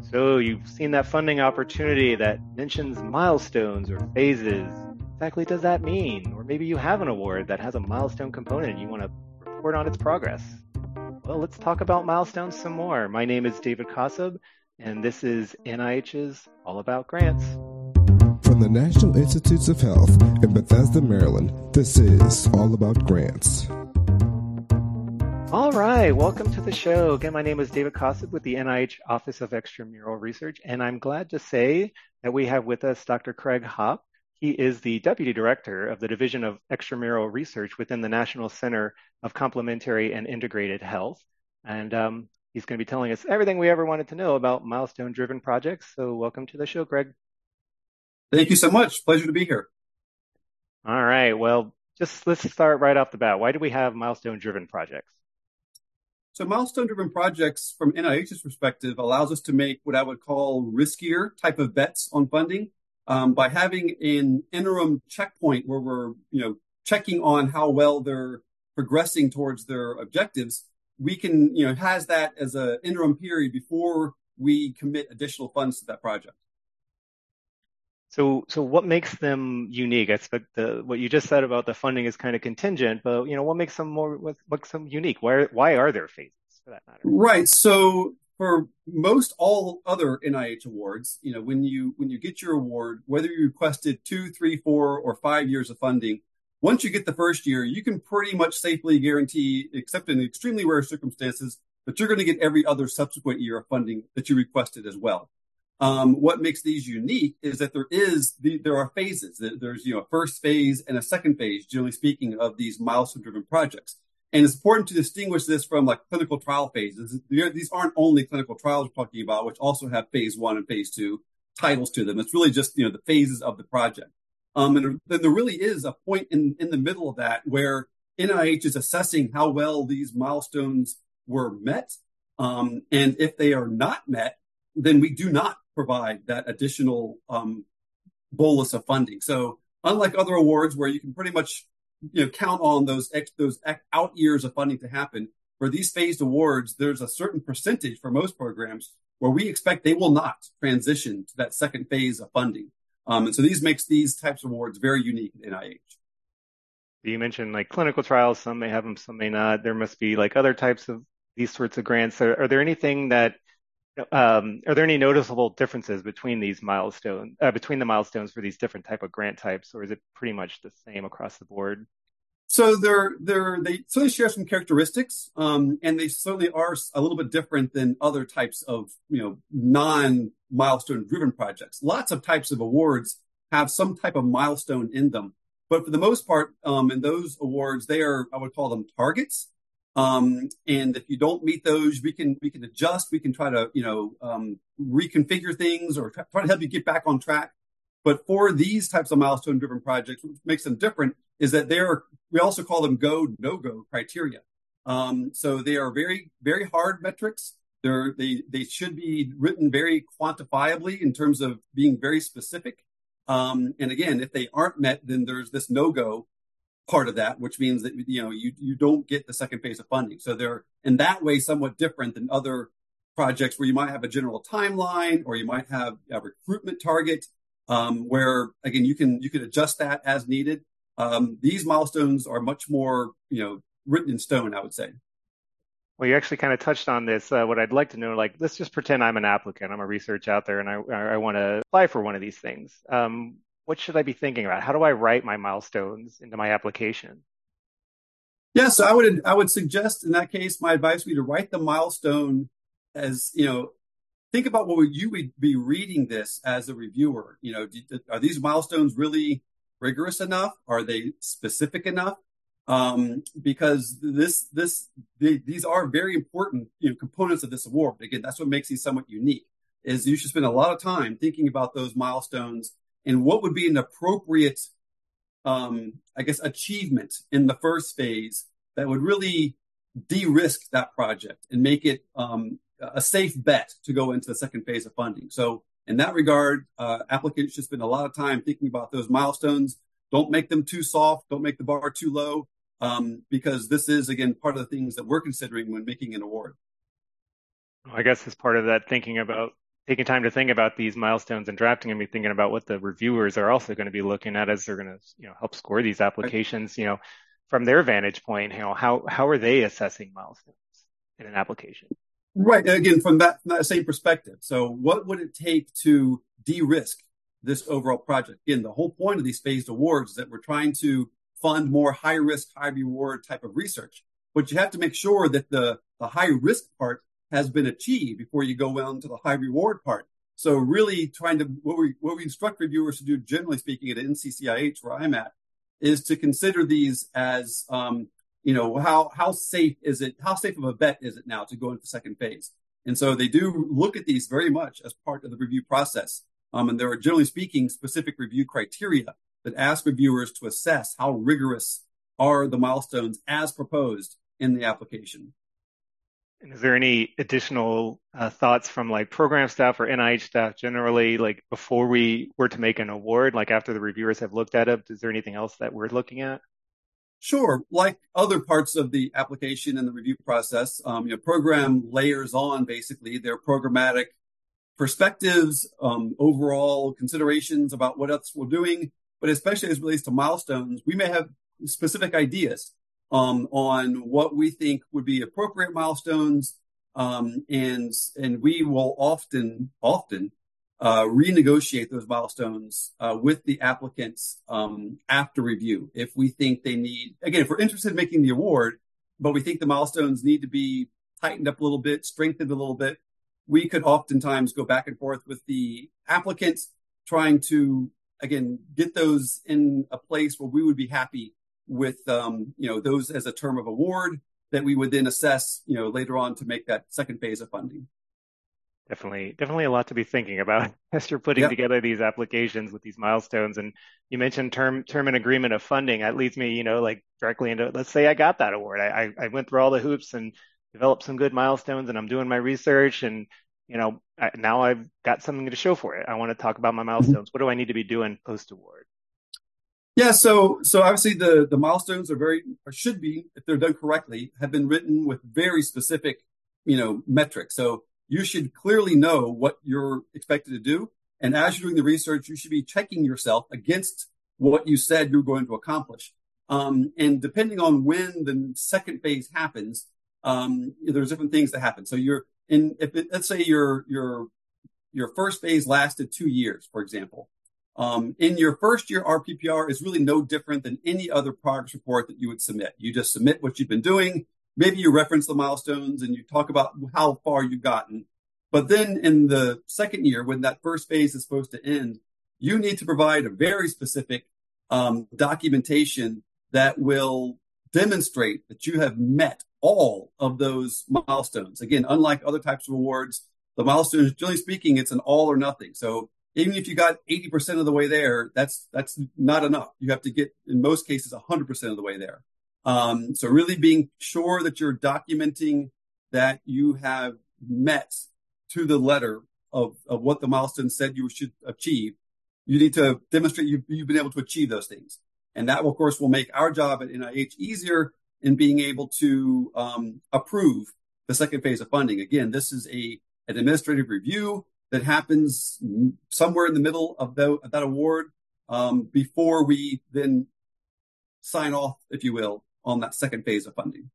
So you've seen that funding opportunity that mentions milestones or phases. What exactly does that mean? Or maybe you have an award that has a milestone component and you want to report on its progress. Well, let's talk about milestones some more. My name is David Kossab, and this is NIH's All About Grants. From the National Institutes of Health in Bethesda, Maryland, this is All About Grants. All right, welcome to the show. Again, my name is David Kossab with the NIH Office of Extramural Research, and I'm glad to say that we have with us Dr. Craig Hopp. He is the Deputy Director of the Division of Extramural Research within the National Center of Complementary and Integrated Health. And he's going to be telling us everything we ever wanted to know about milestone-driven projects. So welcome to the show, Craig. Thank you so much. Pleasure to be here. All right, well, let's start right off the bat. Why do we have milestone-driven projects? So milestone-driven projects, from NIH's perspective, allows us to make what I would call riskier type of bets on funding by having an interim checkpoint where we're, checking on how well they're progressing towards their objectives. We can, has that as an interim period before we commit additional funds to that project. So what makes them unique? I expect what you just said about the funding is kind of contingent, but what makes them unique? Why are there phases for that matter? Right. So for most all other NIH awards, when you get your award, whether you requested 2, 3, 4, or 5 years of funding, once you get the first year, you can pretty much safely guarantee, except in extremely rare circumstances, that you're going to get every other subsequent year of funding that you requested as well. What makes these unique is that there are phases. There's, a first phase and a second phase, generally speaking, of these milestone-driven projects. And it's important to distinguish this from like clinical trial phases. These aren't only clinical trials we're talking about, which also have phase 1 and phase 2 titles to them. It's really just, the phases of the project. And then there really is a point in the middle of that where NIH is assessing how well these milestones were met. And if they are not met, then we do not provide that additional bolus of funding. So unlike other awards where you can pretty much count on those out years of funding to happen, for these phased awards, there's a certain percentage for most programs where we expect they will not transition to that second phase of funding. And so makes these types of awards very unique at NIH. You mentioned like clinical trials, some may have them, some may not. There must be like other types of these sorts of grants. Are there any noticeable differences between these between the milestones for these different type of grant types, or is it pretty much the same across the board? So they certainly share some characteristics, and they certainly are a little bit different than other types of, non-milestone driven projects. Lots of types of awards have some type of milestone in them, but for the most part, in those awards, I would call them targets. And if you don't meet those, we can adjust. We can try to, reconfigure things or try to help you get back on track. But for these types of milestone driven projects, what makes them different is that we also call them go, no go criteria. So they are very, very hard metrics. They should be written very quantifiably in terms of being very specific. And again, if they aren't met, then there's this no go part of that, which means that, you don't get the second phase of funding. So they're in that way somewhat different than other projects where you might have a general timeline or you might have a recruitment target, where again, you can adjust that as needed. These milestones are much more, written in stone, I would say. Well, you actually kind of touched on this. What I'd like to know, let's just pretend I'm an applicant. I'm a researcher out there and I want to apply for one of these things. What should I be thinking about? How do I write my milestones into my application? Yeah, so I would suggest in that case, my advice would be to write the milestone as, think about what you would be reading this as a reviewer. Are these milestones really rigorous enough? Are they specific enough? Because these are very important, components of this award. Again, that's what makes these somewhat unique, is you should spend a lot of time thinking about those milestones and what would be an appropriate, achievement in the first phase that would really de-risk that project and make it a safe bet to go into the second phase of funding. So in that regard, applicants should spend a lot of time thinking about those milestones. Don't make them too soft. Don't make the bar too low, because this is, again, part of the things that we're considering when making an award. I guess as part of that, thinking about taking time to think about these milestones and drafting them, you're thinking about what the reviewers are also going to be looking at as they're going to, help score these applications, from their vantage point, how are they assessing milestones in an application? Right. Again, from that same perspective. So what would it take to de-risk this overall project? Again, the whole point of these phased awards is that we're trying to fund more high risk, high reward type of research. But you have to make sure that the high risk part has been achieved before you go on to the high reward part. So really trying to, what we instruct reviewers to do, generally speaking, at NCCIH, where I'm at, is to consider these as, how safe is it? How safe of a bet is it now to go into second phase? And so they do look at these very much as part of the review process. And there are, generally speaking, specific review criteria that ask reviewers to assess how rigorous are the milestones as proposed in the application. And is there any additional thoughts from like program staff or NIH staff generally, like before we were to make an award, like after the reviewers have looked at it, is there anything else that we're looking at? Sure. Like other parts of the application and the review process, program layers on basically their programmatic perspectives, overall considerations about what else we're doing, but especially as it relates to milestones, we may have specific ideas on what we think would be appropriate milestones, and we will often renegotiate those milestones with the applicants after review. If we think they need, again, if we're interested in making the award, but we think the milestones need to be tightened up a little bit, strengthened a little bit, we could oftentimes go back and forth with the applicants, trying to, again, get those in a place where we would be happy with, those as a term of award that we would then assess, later on to make that second phase of funding. Definitely a lot to be thinking about as you're putting together these applications with these milestones. And you mentioned term and agreement of funding. That leads me, like directly into, let's say I got that award. I went through all the hoops and developed some good milestones, and I'm doing my research, and now I've got something to show for it. I want to talk about my milestones. What do I need to be doing post award? Yeah, so obviously the milestones should be, if they're done correctly, have been written with very specific, metrics. So you should clearly know what you're expected to do. And as you're doing the research, you should be checking yourself against what you said you're going to accomplish. And depending on when the second phase happens, there's different things that happen. So let's say your first phase lasted 2 years, for example. In your first year, RPPR is really no different than any other progress report that you would submit. You just submit what you've been doing. Maybe you reference the milestones and you talk about how far you've gotten. But then in the second year, when that first phase is supposed to end, you need to provide a very specific documentation that will demonstrate that you have met all of those milestones. Again, unlike other types of awards, the milestones, generally speaking, it's an all or nothing. So even if you got 80% of the way there, that's not enough. You have to get, in most cases, 100% of the way there. So really being sure that you're documenting that you have met to the letter of what the milestone said you should achieve. You need to demonstrate you've been able to achieve those things. And that, of course, will make our job at NIH easier in being able to approve the second phase of funding. Again, this is an administrative review that happens somewhere in the middle of that award before we then sign off, if you will, on that second phase of funding.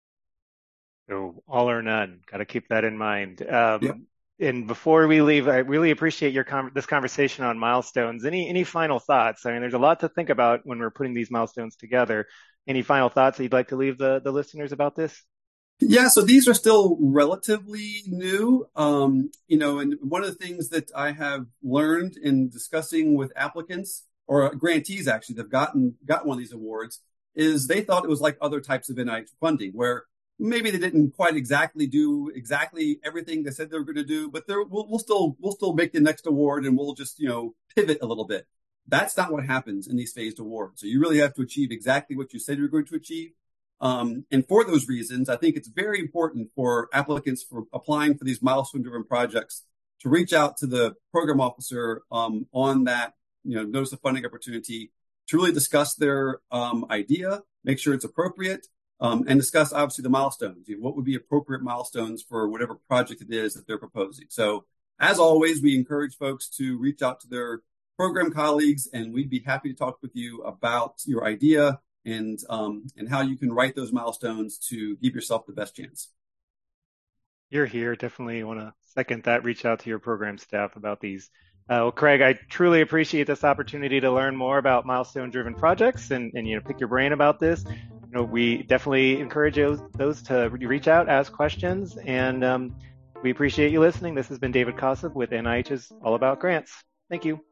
So all or none, got to keep that in mind. And before we leave, I really appreciate this conversation on milestones. Any final thoughts? I mean, there's a lot to think about when we're putting these milestones together. Any final thoughts that you'd like to leave the listeners about this? Yeah, so these are still relatively new, and one of the things that I have learned in discussing with applicants or grantees actually that have gotten one of these awards is they thought it was like other types of NIH funding where maybe they didn't quite do exactly everything they said they were going to do, but we'll still make the next award and we'll just, pivot a little bit. That's not what happens in these phased awards. So you really have to achieve exactly what you said you're going to achieve. And for those reasons, I think it's very important for applicants for applying for these milestone-driven projects to reach out to the program officer on that, notice of funding opportunity to really discuss their idea, make sure it's appropriate, and discuss obviously the milestones. What would be appropriate milestones for whatever project it is that they're proposing? So As always, we encourage folks to reach out to their program colleagues, and we'd be happy to talk with you about your idea and how you can write those milestones to give yourself the best chance. You're here. Definitely want to second that. Reach out to your program staff about these. Well, Craig, I truly appreciate this opportunity to learn more about milestone-driven projects and pick your brain about this. We definitely encourage those to reach out, ask questions, and we appreciate you listening. This has been David Kosub with NIH's All About Grants. Thank you.